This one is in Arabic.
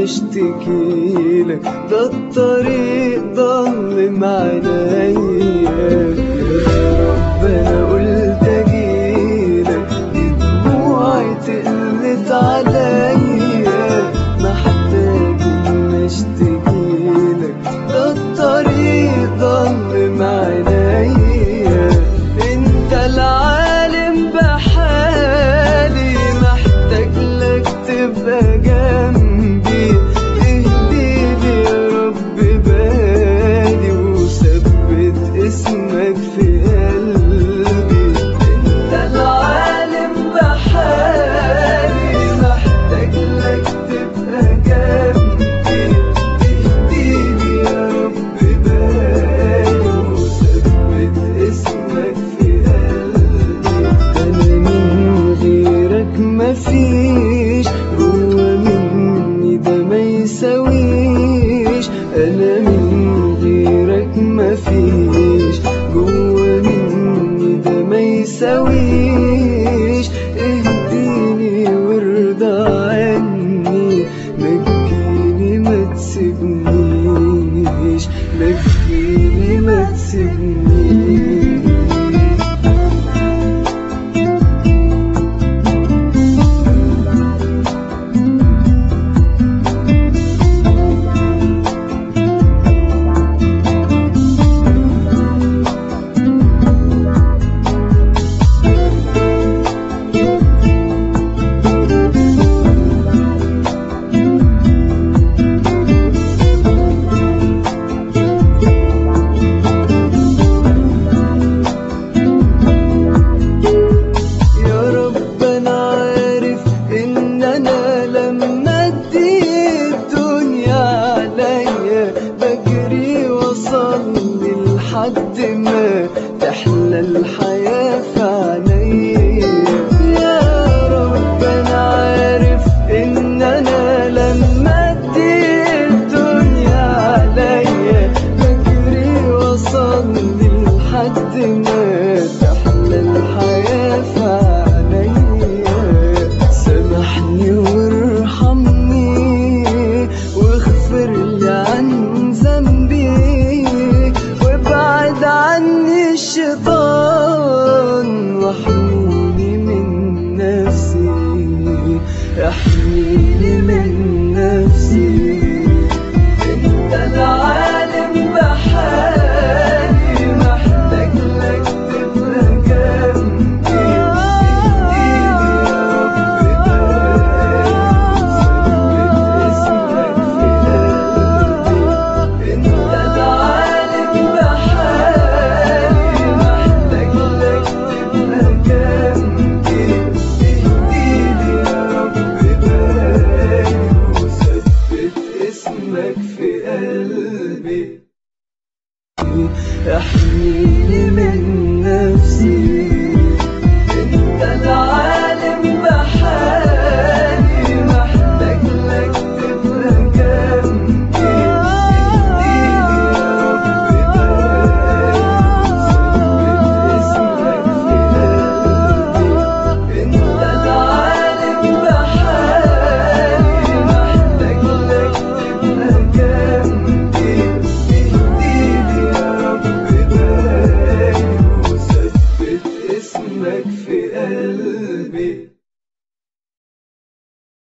اشتكيلك، ده الطريق ضلم عليا. رب انا قلت اجيلك، دي دموعي تقلت عليا، محتاج ان اشتكيلك، ده الطريق ضلم عليا. انت العالم بحالي، محتاج لك تبقى جنبي، اهديلي يا رب بالي وثبت اسمك في قلبي. انت العالم بحالي، محتاج لك تبقى جنبي، اهديلي يا رب بالي وثبت اسمك في قلبي. انا من غيرك مفيش، جوا مني ده ما يساويش. انا من غيرك مفيش، جوا مني ده ما يساويش. اهديني وارضى عني، نجيني ما تسيبنيش، نجيني ما تسيبنيش.